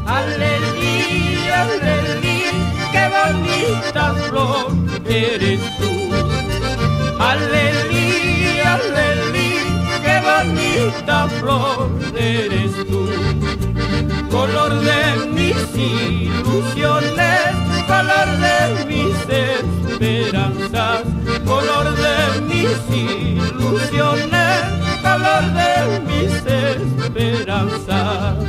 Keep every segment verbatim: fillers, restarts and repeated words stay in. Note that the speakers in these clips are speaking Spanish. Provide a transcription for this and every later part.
Alelí, alelí, qué bonita flor eres tú. Alelí, alelí, qué bonita flor eres tú. Color de mis ilusiones, color de mis esperanzas, color de mis ilusiones, color de mis esperanzas.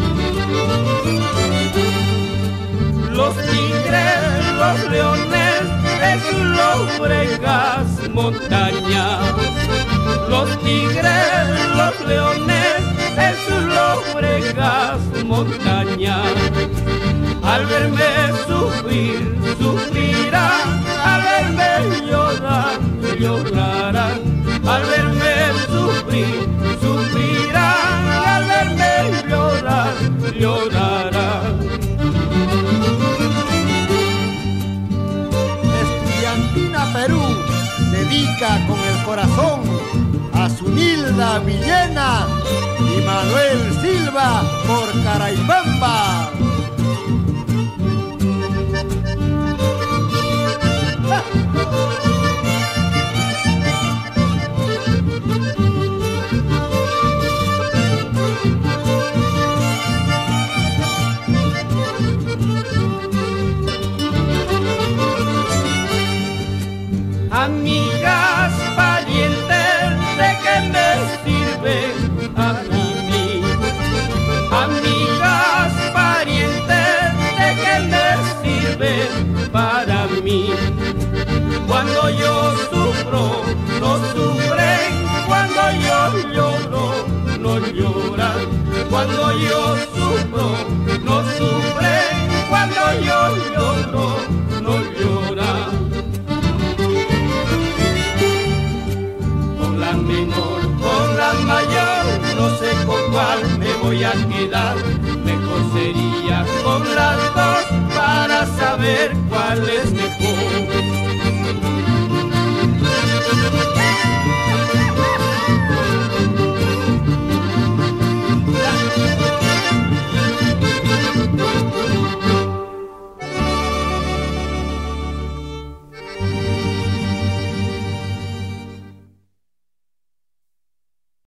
Los tigres, los leones de sus lóbregas montañas, los tigres, los leones de sus lóbregas montañas, al verme sufrir, sufrirán, al verme llorar, llorarán, al verme sufrir, sufrirán, al verme llorar, llorarán. Estudiantina Perú dedica con el corazón a Zunilda Villena y Manuel Silva por Caraibamba. Amigas, parientes, ¿de qué me sirven a mí? Amigas, parientes, ¿de qué me sirven para mí? Cuando yo sufro, no sufren, cuando yo lloro, no lloran. Cuando yo sufro, no sufren, cuando yo lloro, no lloran. La menor, con la mayor, no sé con cuál me voy a quedar. Mejor sería con las dos para saber cuál es mejor.